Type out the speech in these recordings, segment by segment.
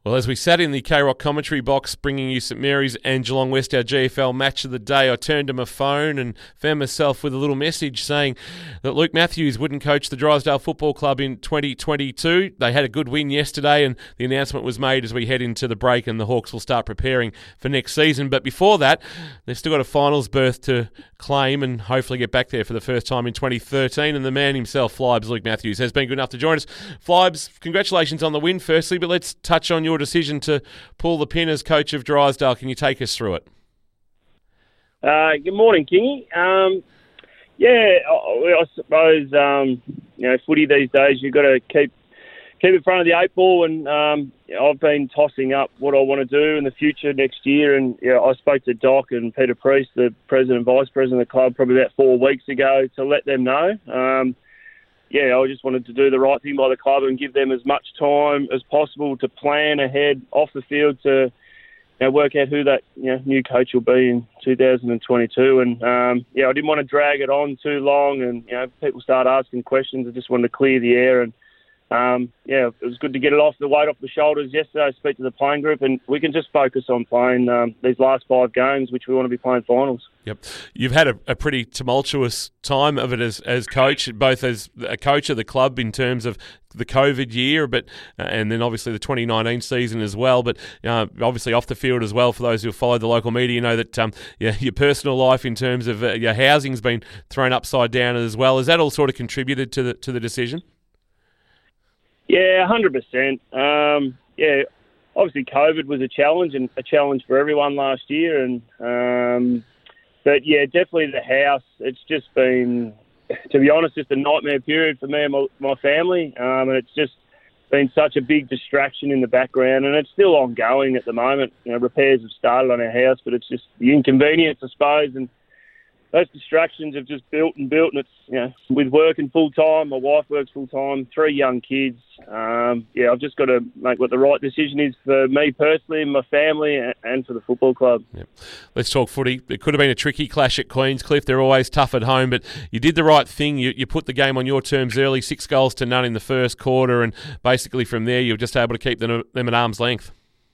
Well, as we sat in the K-Rock commentary box bringing you St Mary's and Geelong West, our GFL match of the day, I turned to my phone and found myself with a little message saying that Luke Matthews wouldn't coach the Drysdale Football Club in 2022. They had a good win yesterday and the announcement was made as we head into the break and the Hawks will start preparing for next season. But before that, they've still got a finals berth to claim and hopefully get back there for the first time in 2013. And the man himself, Flybes, Luke Matthews, has been good enough to join us. Flybes, congratulations on the win firstly, but let's touch on your decision to pull the pin as coach of Drysdale. Can you take us through it? Good morning, Kingy. I suppose footy these days you've got to keep in front of the eight ball, and I've been tossing up what I want to do in the future next year. And I spoke to Doc and Peter Priest, the president and vice president of the club, probably about 4 weeks ago to let them know. I just wanted to do the right thing by the club and give them as much time as possible to plan ahead off the field to work out who that new coach will be in 2022. And I didn't want to drag it on too long and people start asking questions. I just wanted to clear the air, and it was good to get it off the weight off the shoulders yesterday. Speak to the playing group, and we can just focus on playing these last 5 games, which we want to be playing finals. Yep, you've had a pretty tumultuous time of it as coach, both as a coach of the club in terms of the COVID year, but and then obviously the 2019 season as well. But obviously off the field as well. For those who have followed the local media, you know that your personal life in terms of your housing's been thrown upside down as well. Has that all sort of contributed to the decision? Yeah, 100%. Obviously COVID was a challenge and a challenge for everyone last year. But definitely the house, it's just been, to be honest, just a nightmare period for me and my family. And it's just been such a big distraction in the background, and it's still ongoing at the moment. Repairs have started on our house, but it's just the inconvenience, I suppose, and those distractions have just built, and it's, with working full-time, my wife works full-time, 3 young kids. I've just got to make what the right decision is for me personally and my family and for the football club. Yep. Let's talk footy. It could have been a tricky clash at Queenscliff. They're always tough at home, but you did the right thing. You put the game on your terms early, 6 goals to none in the first quarter, and basically from there you were just able to keep them at arm's length.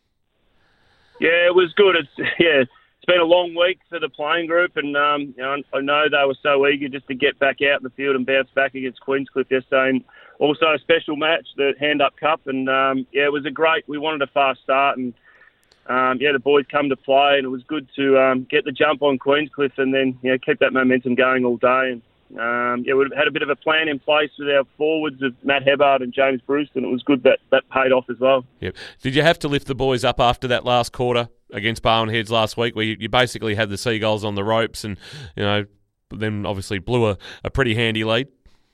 Yeah, it was good. It's been a long week for the playing group, and I know they were so eager just to get back out in the field and bounce back against Queenscliff yesterday. And also a special match, the Hand Up Cup, and it was we wanted a fast start, and the boys come to play, and it was good to get the jump on Queenscliff and then keep that momentum going all day. And we had a bit of a plan in place with our forwards of Matt Hebbard and James Bruce, and it was good that paid off as well. Yep. Did you have to lift the boys up after that last quarter against Barwon Heads last week, where you basically had the Seagulls on the ropes and then obviously blew a pretty handy lead?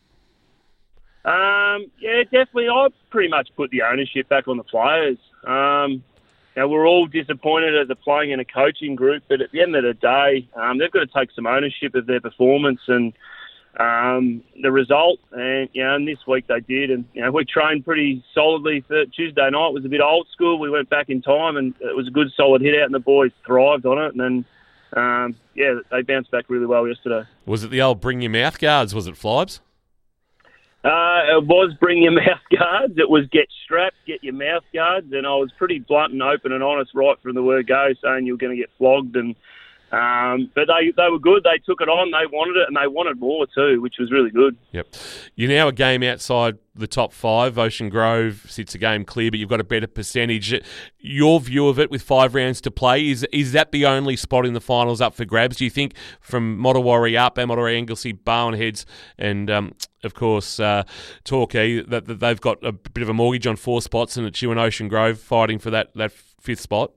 Definitely. I pretty much put the ownership back on the players. We're all disappointed as a playing and a coaching group, but at the end of the day, they've got to take some ownership of their performance and the result. And this week they did. And we trained pretty solidly. For Tuesday night was a bit old school. We went back in time, and it was a good solid hit out, and the boys thrived on it. And then they bounced back really well yesterday. Was it the old bring your mouth guards? Was it, Flybes? It was bring your mouth guards. It was get strapped, get your mouth guards, and I was pretty blunt and open and honest right from the word go, saying you were going to get flogged. And but they were good. They took it on. They wanted it, and they wanted more too, which was really good. Yep. You're now a game outside the top 5. Ocean Grove sits a game clear, but you've got a better percentage. Your view of it with 5 rounds to play, is that the only spot in the finals up for grabs? Do you think from Mottawarri up, Amaluri, Anglesey, Barwon Heads, and of course Torquay, that they've got a bit of a mortgage on 4 spots, and it's you and Ocean Grove fighting for that 5th spot?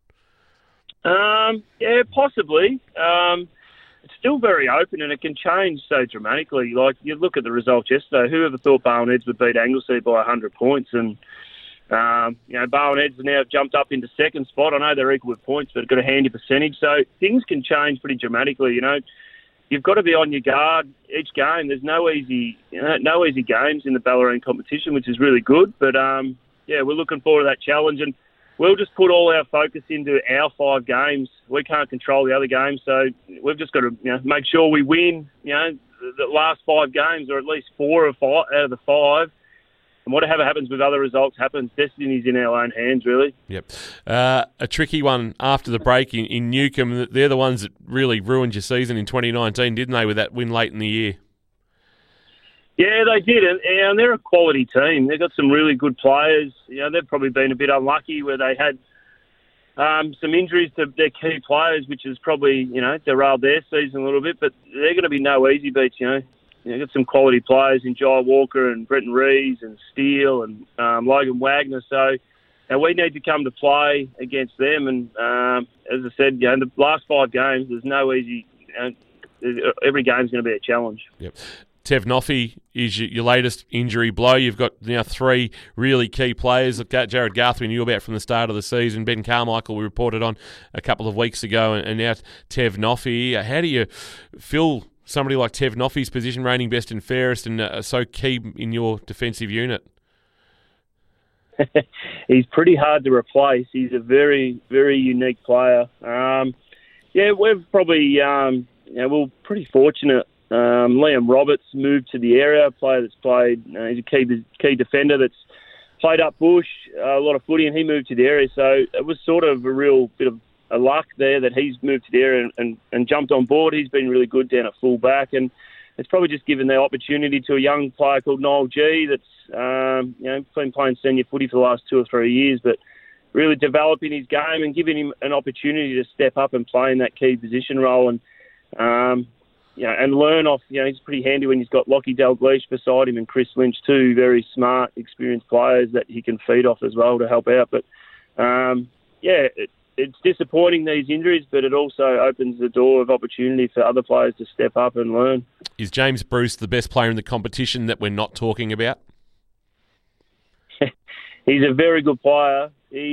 Possibly. It's still very open, and it can change so dramatically. Like, you look at the results yesterday, whoever thought Barwon Heads would beat Anglesey by 100 points? And, Barwon Heads have now jumped up into 2nd spot. I know they're equal with points, but got a handy percentage. So things can change pretty dramatically, You've got to be on your guard each game. There's no easy games in the Ballerine competition, which is really good. But, we're looking forward to that challenge. And we'll just put all our focus into our 5 games. We can't control the other games, so we've just got to make sure we win, the last 5 games, or at least 4 out of the 5, And whatever happens with other results happens. Destiny's in our own hands, really. Yep. A tricky one after the break in Newcombe. They're the ones that really ruined your season in 2019, didn't they, with that win late in the year? Yeah, they did, and they're a quality team. They've got some really good players. They've probably been a bit unlucky where they had some injuries to their key players, which has probably, derailed their season a little bit. But they're going to be no easy beats, You've got some quality players in Jai Walker and Bretton Rees and Steele and Logan Wagner. So we need to come to play against them. And as I said, in the last 5 games, there's no easy. Every game's going to be a challenge. Yep. Tev Noffey is your latest injury blow. You've got now 3 really key players. Jared Garth we knew about from the start of the season. Ben Carmichael we reported on a couple of weeks ago, and now Tev Noffey. How do you feel somebody like Tev Noffey's position reigning best and fairest and so key in your defensive unit? He's pretty hard to replace. He's a very, very unique player. We've probably we're pretty fortunate. Liam Roberts moved to the area, a player that's played, he's a key defender that's played up bush, a lot of footy, and he moved to the area. So it was sort of a real bit of a luck there that he's moved to the area and jumped on board. He's been really good down at full back, and it's probably just given the opportunity to a young player called Noel G that's been playing senior footy for the last 2 or 3 years, but really developing his game and giving him an opportunity to step up and play in that key position role. And and learn off, he's pretty handy when he's got Lockie Dalgleish beside him and Chris Lynch, 2 very smart, experienced players that he can feed off as well to help out. But, it's disappointing, these injuries, but it also opens the door of opportunity for other players to step up and learn. Is James Bruce the best player in the competition that we're not talking about? He's a very good player.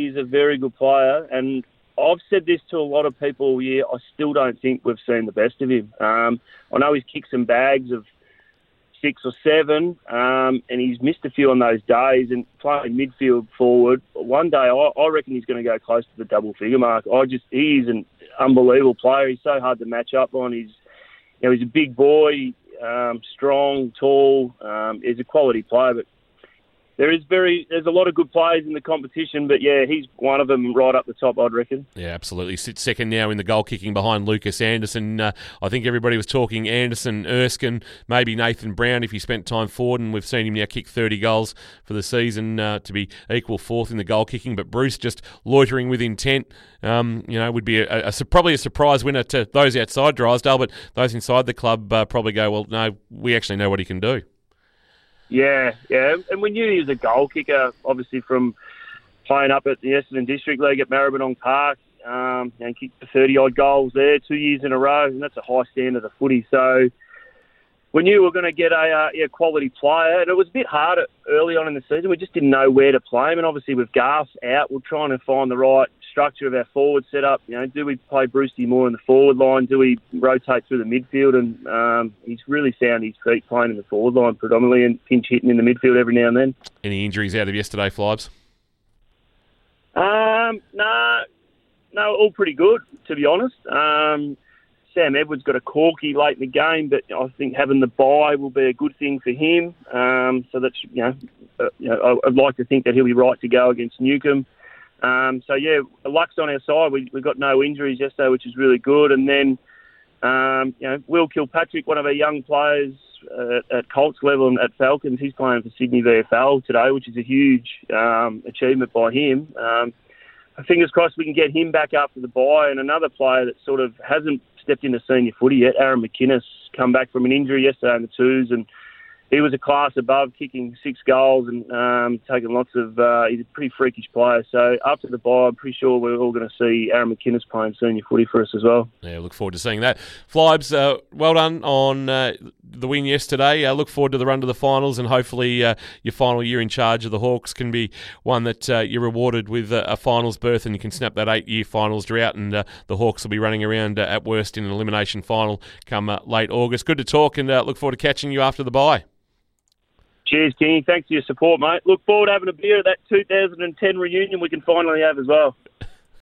And I've said this to a lot of people all year. I still don't think we've seen the best of him. I know he's kicked some bags of 6 or 7, and he's missed a few on those days and playing midfield forward. But one day, I reckon he's going to go close to the double-figure mark. He is an unbelievable player. He's so hard to match up on. He's a big boy, strong, tall. He's a quality player, but there's a lot of good players in the competition, but he's one of them right up the top, I'd reckon. Yeah, absolutely. Sits second now in the goal kicking behind Lucas Anderson. I think everybody was talking Anderson, Erskine, maybe Nathan Brown if he spent time forward, and we've seen him now kick 30 goals for the season to be equal 4th in the goal kicking. But Bruce just loitering with intent, would be probably a surprise winner to those outside Drysdale, but those inside the club probably go, well, no, we actually know what he can do. Yeah, and we knew he was a goal kicker, obviously from playing up at the Essendon District League at Maribyrnong Park, and kicked 30-odd goals there 2 years in a row, and that's a high standard of footy. So we knew we were going to get a quality player, and it was a bit hard early on in the season. We just didn't know where to play him, and obviously with Garth out, we're trying to find the right structure of our forward setup. Do we play Brucey more in the forward line? Do we rotate through the midfield? And he's really found his feet playing in the forward line predominantly and pinch hitting in the midfield every now and then. Any injuries out of yesterday, Flibes? No, all pretty good, to be honest. Sam Edwards got a corky late in the game, but I think having the bye will be a good thing for him. So that's, I'd like to think that he'll be right to go against Newcombe. Luck's on our side. We got no injuries yesterday, which is really good. And then, Will Kilpatrick, one of our young players at Colts level and at Falcons, he's playing for Sydney VFL today, which is a huge achievement by him. Fingers crossed we can get him back after the bye. And another player that sort of hasn't stepped into senior footy yet, Aaron McInnes, come back from an injury yesterday in the twos, and he was a class above, kicking 6 goals and taking lots of... he's a pretty freakish player. So after the bye, I'm pretty sure we're all going to see Aaron McInnes playing senior footy for us as well. Yeah, look forward to seeing that. Flibes, well done on the win yesterday. Look forward to the run to the finals, and hopefully your final year in charge of the Hawks can be one that you're rewarded with a finals berth, and you can snap that 8-year finals drought, and the Hawks will be running around at worst in an elimination final come late August. Good to talk, and look forward to catching you after the bye. Cheers, King. Thanks for your support, mate. Look forward to having a beer at that 2010 reunion we can finally have as well.